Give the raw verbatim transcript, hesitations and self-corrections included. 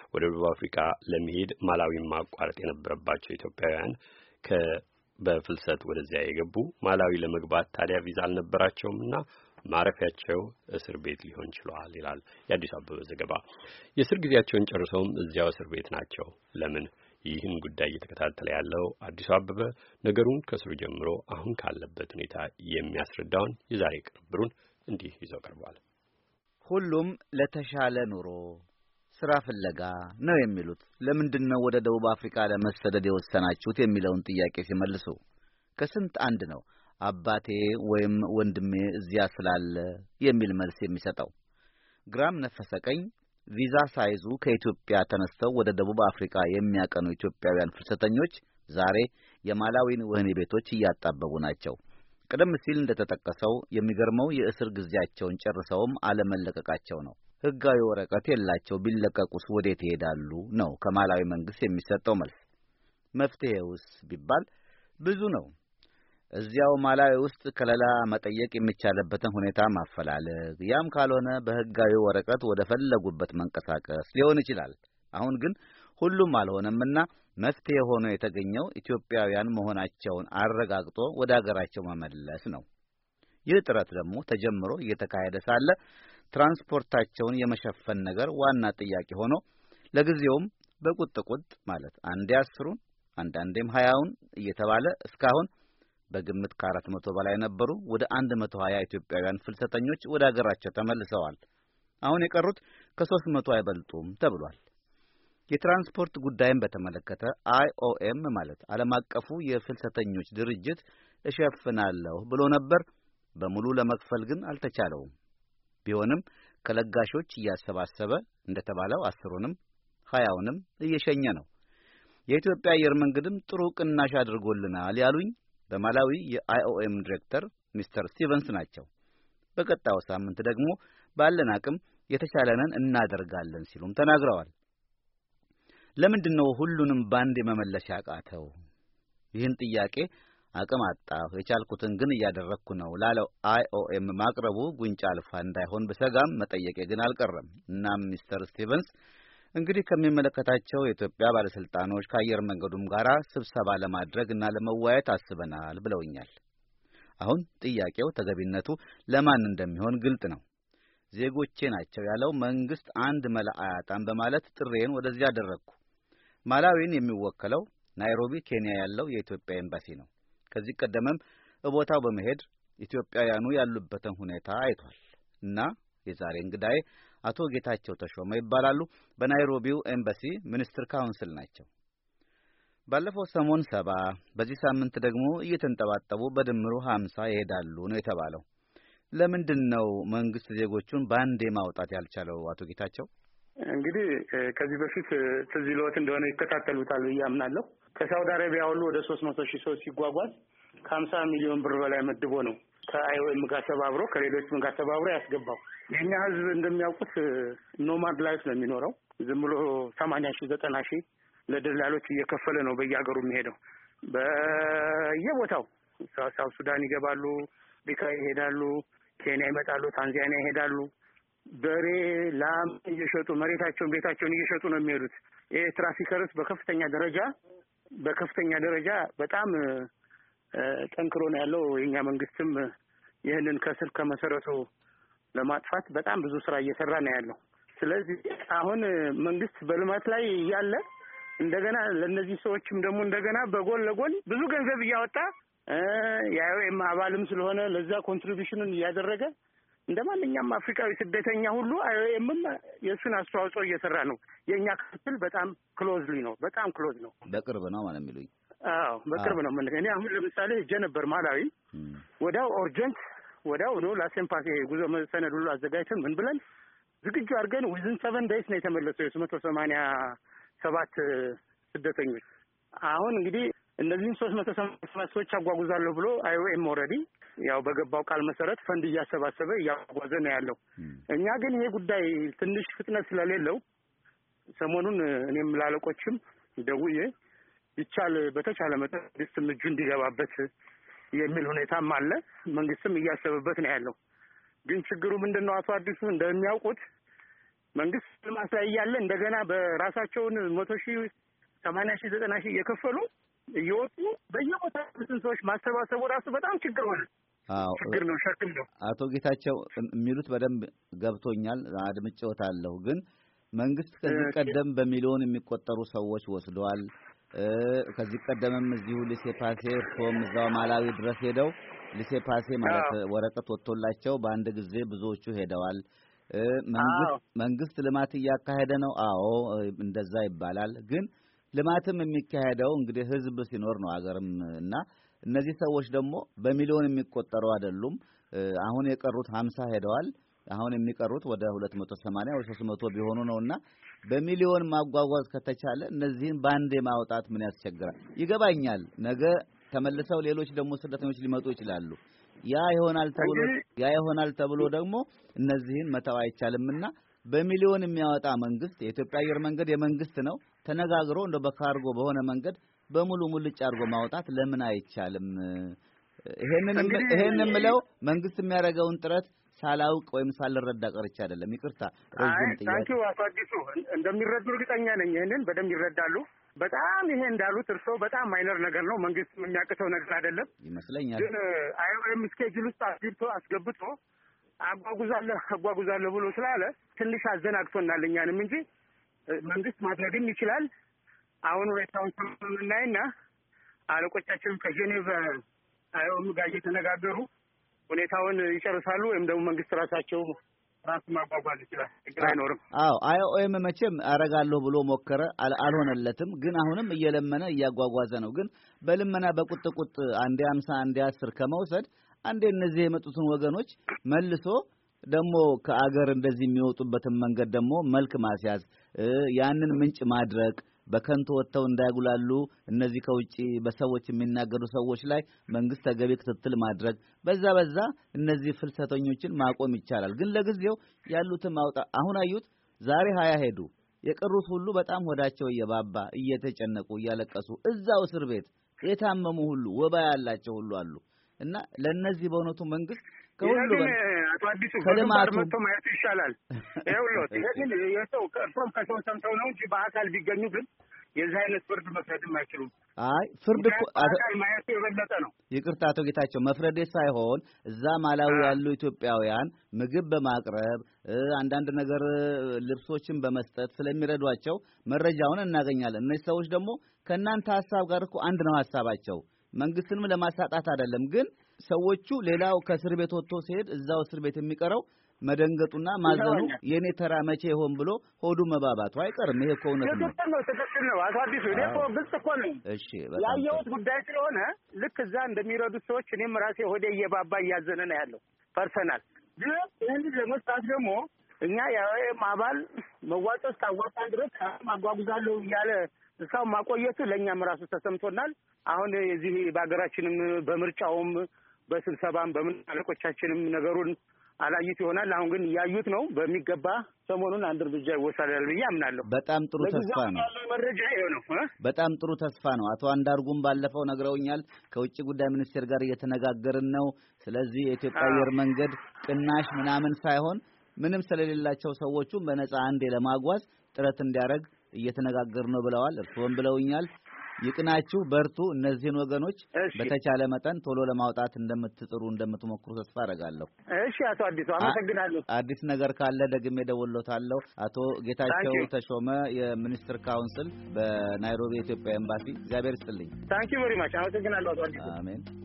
ወደ ደቡብ አፍሪካ ለመሄድ ማላዊን ማቋረጥ የነበረባቸው ኢትዮጵያውያን ከ በፍልሰት ወደዚያ የገቡ ማላዊ ለመግባት ታዲያ ቪዛ አልነበራቸውምና ማረፊያቸው እስር ቤት ሊሆን ችሏል ይላል የአዲስ አበበ ዘገባ። የእስር ጊዜያቸውን ጨርሰውም እዚያው እስር ቤት ናቸው። ለምን? ይህን ጉዳይ እየተከታተለ ያለው አዲስ አበበ ነገሩን ከስሩ ጀምሮ አሁን ካለበት ሁኔታ የሚያስረዳውን የዛሬ ቅርብሩን እንዲህ ይዘው ቀርቧል። ሁሉም ለተሻለ ኑሮ ስራ ፍለጋ ነው የሚሉት። ለምንድነው ወደ ደቡብ አፍሪካ ለመሰደድ የወሰናችሁት የሚለውን ጥያቄ ሲመልሱ ከስንት አንድ ነው አባቴ ወይም ወንድሜ እዚያ ስላለ የሚል መልስ የሚሰጠው። ግራም ነፈሰ ቀኝ ቪዛ ሳይዙ ከኢትዮጵያ ተነስተው ወደ ደቡብ አፍሪካ የሚያቀኑ ኢትዮጵያውያን ፍልሰተኞች ዛሬ የማላዊን ወህኒ ቤቶች እያጣበቡ ናቸው። ቀደም ሲል እንደተጠቀሰው የሚገርመው የእስር ጊዜያቸውን ጨርሰውም አለመለቀቃቸው ነው። ሕጋዊ ወረቀት የላቸው ቢለቀቁስ ወዴት ይሄዳሉ ነው ከማላዊ መንግስት የሚሰጠው መልስ። መፍትሄውስ ቢባል ብዙ ነው። እዚያው ማላዊ ውስጥ ከለላ መጠየቅ የሚቻልበትን ሁኔታ ማፈላለግ፣ ያም ካልሆነ በሕጋዊ ወረቀት ወደ ፈለጉበት መንቀሳቀስ ሊሆን ይችላል። አሁን ግን ሁሉም አልሆነምና መፍትሄ ሆኖ የተገኘው ኢትዮጵያውያን መሆናቸውን አረጋግጦ ወደ አገራቸው መመለስ ነው። ይህ ጥረት ደግሞ ተጀምሮ እየተካሄደ ሳለ ትራንስፖርታቸውን የመሸፈን ነገር ዋና ጥያቄ ሆኖ ለጊዜውም በቁጥቁጥ ማለት አንዴ አስሩን አንዳንዴም ሀያውን እየተባለ እስካሁን በግምት ከአራት መቶ በላይ ነበሩ ወደ አንድ መቶ ሀያ ኢትዮጵያውያን ፍልሰተኞች ወደ አገራቸው ተመልሰዋል። አሁን የቀሩት ከሦስት መቶ አይበልጡም ተብሏል። የትራንስፖርት ጉዳይን በተመለከተ አይ ኦ ኤም ማለት ዓለም አቀፉ የፍልሰተኞች ድርጅት እሸፍናለሁ ብሎ ነበር። በሙሉ ለመክፈል ግን አልተቻለውም። ቢሆንም ከለጋሾች እያሰባሰበ እንደተባለው አስሩንም ሀያውንም እየሸኘ ነው። የኢትዮጵያ አየር መንገድም ጥሩ ቅናሽ አድርጎልናል ያሉኝ በማላዊ የአይ ኦ ኤም ዲሬክተር ሚስተር ስቲቨንስ ናቸው። በቀጣዩ ሳምንት ደግሞ ባለን አቅም የተቻለንን እናደርጋለን ሲሉም ተናግረዋል። ለምንድነው ሁሉንም ባንድ የመመለስ ያቃተው? ይህን ጥያቄ አቅም አጣሁ የቻልኩትን ግን እያደረኩ ነው ላለው አይ ኦ ኤም ማቅረቡ ጉንጫ አልፋ እንዳይሆን በሰጋም መጠየቄ ግን አልቀረም። እናም ሚስተር ስቲቨንስ እንግዲህ ከሚመለከታቸው የኢትዮጵያ ባለስልጣኖች ከአየር መንገዱም ጋራ ስብሰባ ለማድረግና ለመወያየት አስበናል ብለውኛል። አሁን ጥያቄው ተገቢነቱ ለማን እንደሚሆን ግልጥ ነው። ዜጎቼ ናቸው ያለው መንግስት አንድ መላ አያጣም በማለት ጥሬን ወደዚያ አደረግኩ። ማላዊን የሚወከለው ናይሮቢ ኬንያ ያለው የኢትዮጵያ ኤምባሲ ነው። ከዚህ ቀደምም በቦታው በመሄድ ኢትዮጵያውያኑ ያሉበትን ሁኔታ አይቷል እና የዛሬ እንግዳዬ አቶ ጌታቸው ተሾመ ይባላሉ። በናይሮቢው ኤምባሲ ሚኒስትር ካውንስል ናቸው። ባለፈው ሰሞን ሰባ በዚህ ሳምንት ደግሞ እየተንጠባጠቡ በድምሩ ሀምሳ ይሄዳሉ ነው የተባለው። ለምንድነው መንግስት ዜጎቹን ባንዴ ማውጣት ያልቻለው? አቶ ጌታቸው እንግዲህ ከዚህ በፊት ትዝ ይሎት እንደሆነ ይከታተሉታል ብዬ አምናለሁ። ከሳውዲ አረቢያ ሁሉ ወደ ሶስት መቶ ሺህ ሰው ሲጓጓዝ ከሀምሳ ሚሊዮን ብር በላይ መድቦ ነው ከአይኦኤም ጋር ተባብሮ ከሌሎችም ጋር ተባብሮ ያስገባው። የኛ ህዝብ እንደሚያውቁት ኖማድ ላይፍ ነው የሚኖረው። ዝም ብሎ ሰማንያ ሺህ ዘጠና ሺህ ለደላሎች እየከፈለ ነው በየሀገሩ የሚሄደው። በየቦታው ሳውት ሱዳን ይገባሉ፣ ቢካ ይሄዳሉ፣ ኬንያ ይመጣሉ፣ ታንዛኒያ ይሄዳሉ። በሬ ላም እየሸጡ መሬታቸውን ቤታቸውን እየሸጡ ነው የሚሄዱት። ይሄ ትራፊከርስ በከፍተኛ ደረጃ በከፍተኛ ደረጃ በጣም ጠንክሮ ነው ያለው። የኛ መንግስትም ይህንን ከስር ከመሰረቱ ለማጥፋት በጣም ብዙ ስራ እየሰራ ነው ያለው። ስለዚህ አሁን መንግስት በልማት ላይ ያለ እንደገና ለነዚህ ሰዎችም ደግሞ እንደገና በጎን ለጎን ብዙ ገንዘብ እያወጣ የአይኦኤም አባልም ስለሆነ ለዛ ኮንትሪቢዩሽኑን እያደረገ እንደማንኛውም አፍሪካዊ ስደተኛ ሁሉ አይኦኤምም የሱን አስተዋጽኦ እየሰራ ነው። የኛ ክፍል በጣም ክሎዝሊ ነው፣ በጣም ክሎዝ ነው፣ በቅርብ ነው ማለት የሚሉኝ። አዎ በቅርብ ነው። ምን እኔ አሁን ለምሳሌ ሄጄ ነበር ማላዊ። ወዳው ኦርጀንት ወዳው ነው ላሴምፓሴ ጉዞ ሰነድ ሁሉ አዘጋጅተን ምን ብለን ዝግጁ አድርገን ዊዝን ሰቨን ዴይስ ነው የተመለሰው የሶስት መቶ ሰማንያ ሰባት ስደተኞች። አሁን እንግዲህ እነዚህን ሶስት መቶ ሰማንያ ሰባት ሰዎች አጓጉዛለሁ ብሎ አይኦኤም ኦልሬዲ ያው በገባው ቃል መሰረት ፈንድ እያሰባሰበ እያጓጓዘ ነው ያለው። እኛ ግን ይሄ ጉዳይ ትንሽ ፍጥነት ስለሌለው ሰሞኑን እኔም ላለቆችም ደውዬ ይቻል በተቻለ መጠን መንግስትም እጁ እንዲገባበት የሚል ሁኔታም አለ። መንግስትም እያሰበበት ነው ያለው። ግን ችግሩ ምንድነው? አቶ አዲሱ እንደሚያውቁት መንግስት ልማት ላይ ያለ እንደገና በራሳቸውን መቶ ሺህ ሰማንያ ሺህ ዘጠና ሺህ እየከፈሉ እየወጡ በየቦታው ሰዎች ማሰባሰቡ ራሱ በጣም ችግር ሆነ። አዎ ችግር ነው፣ ሸክም ነው። አቶ ጌታቸው የሚሉት በደንብ ገብቶኛል፣ አድምጬዎታለሁ። ግን መንግስት ከዚህ ቀደም በሚሊዮን የሚቆጠሩ ሰዎች ወስደዋል። ከዚህ ቀደምም እዚሁ ሊሴፓሴ ፎም እዛው ማላዊ ድረስ ሄደው ሊሴፓሴ ማለት ወረቀት ወጥቶላቸው በአንድ ጊዜ ብዙዎቹ ሄደዋል። መንግስት መንግስት ልማት እያካሄደ ነው። አዎ እንደዛ ይባላል። ግን ልማትም የሚካሄደው እንግዲህ ህዝብ ሲኖር ነው አገርም እና እነዚህ ሰዎች ደግሞ በሚሊዮን የሚቆጠሩ አይደሉም። አሁን የቀሩት ሀምሳ ሄደዋል። አሁን የሚቀሩት ወደ ሁለት መቶ ሰማንያ ወይ ሶስት መቶ ቢሆኑ ነውና በሚሊዮን ማጓጓዝ ከተቻለ እነዚህን ባንዴ ማውጣት ምን ያስቸግራል? ይገባኛል። ነገ ተመልሰው ሌሎች ደግሞ ስደተኞች ሊመጡ ይችላሉ። ያ ይሆናል ተብሎ ያ ይሆናል ተብሎ ደግሞ እነዚህን መተው አይቻልምና በሚሊዮን የሚያወጣ መንግስት የኢትዮጵያ አየር መንገድ የመንግስት ነው ተነጋግሮ እንደ በካርጎ በሆነ መንገድ በሙሉ ሙልጭ አድርጎ ማውጣት ለምን አይቻልም? ይሄንን ይሄንን ምለው መንግስት የሚያደርገውን ጥረት ሳላውቅ ወይም ሳልረዳ ቀርቼ አይደለም። ይቅርታ ረጅም ጥያቄ። ታንኪ አቶ አዲሱ እንደሚረዱ እርግጠኛ ነኝ። ይሄንን በደንብ ይረዳሉ። በጣም ይሄ እንዳሉት እርስዎ በጣም ማይነር ነገር ነው፣ መንግስት የሚያቅተው ነገር አይደለም ይመስለኛል። ግን አይኦኤም ስኬጁል ውስጥ አስገብቶ አስገብቶ አጓጉዛለሁ አጓጉዛለሁ ብሎ ስላለ ትንሽ አዘናግቶናል እኛንም እንጂ መንግስት ማድረግም ይችላል። አሁን ሁኔታውን ስናይና አለቆቻችን ከጄኔቭ አይኦኤም ጋር እየተነጋገሩ ሁኔታውን ይጨርሳሉ ወይም ደግሞ መንግስት ራሳቸው ራሱ ማጓጓዝ ይችላል። ችግር አይኖርም። አዎ አይኦኤም መቼም አረጋለሁ ብሎ ሞከረ፣ አልሆነለትም። ግን አሁንም እየለመነ እያጓጓዘ ነው። ግን በልመና በቁጥቁጥ አንዴ ሃምሳ አንዴ አስር ከመውሰድ አንዴ እነዚህ የመጡትን ወገኖች መልሶ ደግሞ ከአገር እንደዚህ የሚወጡበትን መንገድ ደግሞ መልክ ማስያዝ፣ ያንን ምንጭ ማድረቅ፣ በከንቱ ወጥተው እንዳይጉላሉ እነዚህ ከውጪ በሰዎች የሚናገሩ ሰዎች ላይ መንግስት ተገቢ ክትትል ማድረግ፣ በዛ በዛ እነዚህ ፍልሰተኞችን ማቆም ይቻላል። ግን ለጊዜው ያሉትን ማውጣ አሁን አዩት ዛሬ ሀያ ሄዱ። የቀሩት ሁሉ በጣም ወዳቸው እየባባ እየተጨነቁ እያለቀሱ እዛው እስር ቤት የታመሙ ሁሉ ወባ ያላቸው ሁሉ አሉ እና ለነዚህ በእውነቱ መንግስት ከሁሉ አቶ አዲሱ ከልማቱ መጥቶ ማየት ይሻላል። ይኸውልህ ይሄን የሰው ከእርሶም ከሰው ሰምተው ነው እንጂ በአካል ቢገኙ ግን የዚህ አይነት ፍርድ መፍረድም አይችሉም። አይ ፍርድ እኮ አካል ማየት የበለጠ ነው። ይቅርታ አቶ ጌታቸው መፍረዴ ሳይሆን እዛ ማላዊ ያሉ ኢትዮጵያውያን ምግብ በማቅረብ አንዳንድ ነገር ልብሶችን በመስጠት ስለሚረዷቸው መረጃውን እናገኛለን። እነዚህ ሰዎች ደግሞ ከእናንተ ሐሳብ ጋር እኮ አንድ ነው ሐሳባቸው። መንግስትንም ለማሳጣት አይደለም። ግን ሰዎቹ ሌላው ከእስር ቤት ወጥቶ ሲሄድ እዛው እስር ቤት የሚቀረው መደንገጡና ማዘኑ የኔ ተራ መቼ ይሆን ብሎ ሆዱ መባባቱ አይቀርም። ይሄ እኮ እውነት ነው። ትክክል ነው፣ ትክክል ነው አቶ አዲሱ። እኔ እኮ ግልጽ እኮ ነው እሺ፣ በጣም ያየሁት ጉዳይ ስለሆነ ልክ እዛ እንደሚረዱት ሰዎች እኔም ራሴ ሆዴ እየባባ እያዘነ ነው ያለው ፐርሰናል። ግን ይህንን ለመስራት ደግሞ እኛ የአይኦኤም አባል መዋጮ እስካዋጣን ድረስ ማጓጉዛለሁ እያለ እስካሁን ማቆየቱ ለእኛም ራሱ ተሰምቶናል። አሁን የዚህ በሀገራችንም በምርጫውም በስብሰባም በምን አለቆቻችንም ነገሩን አላዩት ይሆናል። አሁን ግን ያዩት ነው በሚገባ። ሰሞኑን አንድ እርምጃ ይወሰዳል ብዬ አምናለሁ። በጣም ጥሩ ተስፋ ነው። መረጃ ይሄ ነው። በጣም ጥሩ ተስፋ ነው። አቶ አንዳርጉም ባለፈው ነግረውኛል። ከውጭ ጉዳይ ሚኒስቴር ጋር እየተነጋገርን ነው። ስለዚህ የኢትዮጵያ አየር መንገድ ቅናሽ ምናምን ሳይሆን ምንም ስለሌላቸው ሰዎቹ በነፃ አንዴ ለማጓዝ ጥረት እንዲያደርግ እየተነጋገር ነው ብለዋል። እርስዎም ብለውኛል። ይቅናችሁ፣ በርቱ። እነዚህን ወገኖች በተቻለ መጠን ቶሎ ለማውጣት እንደምትጥሩ እንደምትሞክሩ ተስፋ አደርጋለሁ። እሺ አቶ አዲሱ አመሰግናለሁ። አዲስ ነገር ካለ ደግሜ ደውሎታለሁ። አቶ ጌታቸው ተሾመ የሚኒስትር ካውንስል በናይሮቢ የኢትዮጵያ ኤምባሲ። እግዚአብሔር ይስጥልኝ። ታንኪ ቬሪ ማች። አመሰግናለሁ አቶ አዲሱ። አሜን።